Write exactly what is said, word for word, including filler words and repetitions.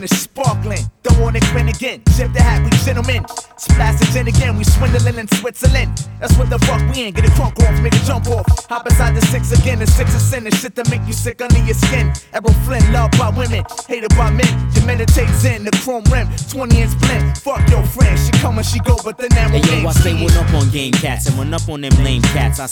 finish sparkling. Don't want it grin again. Ship the hat, we gentlemen. Splash the gin again, we swindling in Switzerland. That's what the fuck we in. Get a crunk off, make it jump off. Hop inside the six again, the six is sin. The shit that make you sick under your skin. Errol Flynn, loved by women, hated by men. You meditate in the chrome rim, twenty inch blend. Fuck your friend, she come and she go, but the narrow hey, yo, I say one up on game cats and one up on them lame cats. I